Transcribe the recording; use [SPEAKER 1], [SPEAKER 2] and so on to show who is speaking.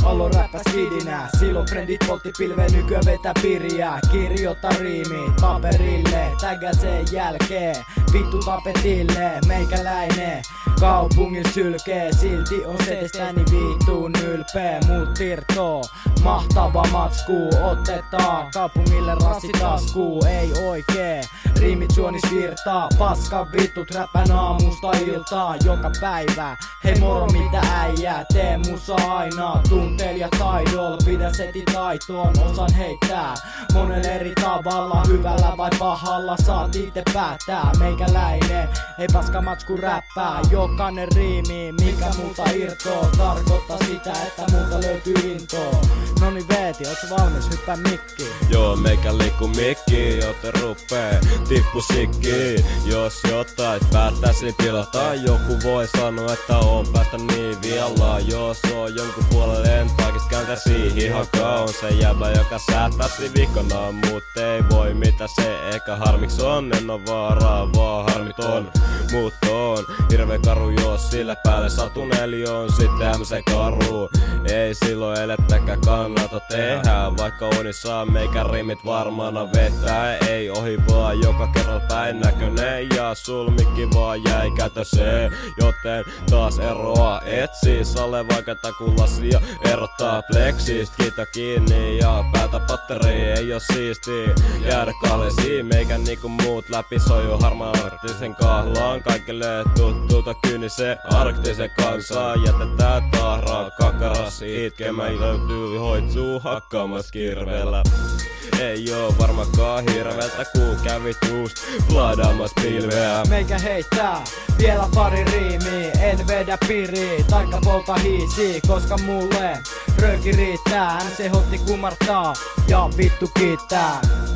[SPEAKER 1] Allo räppäs kidinä, silloin frendit poltti pilveä, nykyään vetää piriä. Kirjoita riimit paperille, tägää sen jälkeen vittu tapetille. Meikäläinen kaupungin sylkee, silti on setestäni vittuun ylpeä. Muut irtoo, mahtava matsku otetaan kaupungille rassitaskuu. Ei oikee, riimit suonis virtaa, paska vittut räppän aamusta iltaa joka päivä. Hei moro mitä äijää, tee musa aina tunteella taidolla, pidä seti taitoon, osan heittää monella eri tavalla, hyvällä vai pahalla saat itse päättää. Meikäläinen ei paska matsku räppää, jokainen riimi mikä multa irtoo tarkoittaa sitä, että multa löytyy intoa. Noni Veeti, oots valmis? Hyppää mikkiin.
[SPEAKER 2] Joo, meikä liikku mikkiin, joten rupee tippu sikkiin. Jos jotain päättäisin pilata, joku voi sanoa, että on päästä niin vielaan. Jos on jonkun puolelle en taakis kääntäisi hihakaa. On se jäbä, joka säätäisi vikonaan, mut ei voi mitä se ehkä harmiks on. En oo vaaraa, vaan harmiton, mut on hirveä karu, jos sille päälle satuneli on sitten se karu. Ei silloin elettäkään kannata tehdä, vaikka unissa meikä riimit varmana vetää. Ei ohi vaan joka kerralla päin näköinen, ja sul mikki vaan jäi kätöseen, joten taas eroa etsii. Sale vaikka takulasia erottaa pleksistä, kita kiinni ja päätä patteri. Ei oo siisti jäädä kahlesiin, meikä niinku muut läpi sojuu harmaan arktisen kahlaan. Kaikille tuttuuta kyynisen arktisen kansaa, jätetään tahraa kakarasi itkemään. Löytyy hoitsuu hakkaamassa kirveellä. Ei oo varmakaan hirveeltä, kun kävit just pladaamassa pilveä.
[SPEAKER 1] Meikä heittää vielä pari riimiä, en vedä piriä, taikka polta hiisiä, koska mulle rööki riittää. MC Hotti kumartaa ja vittu kiittää.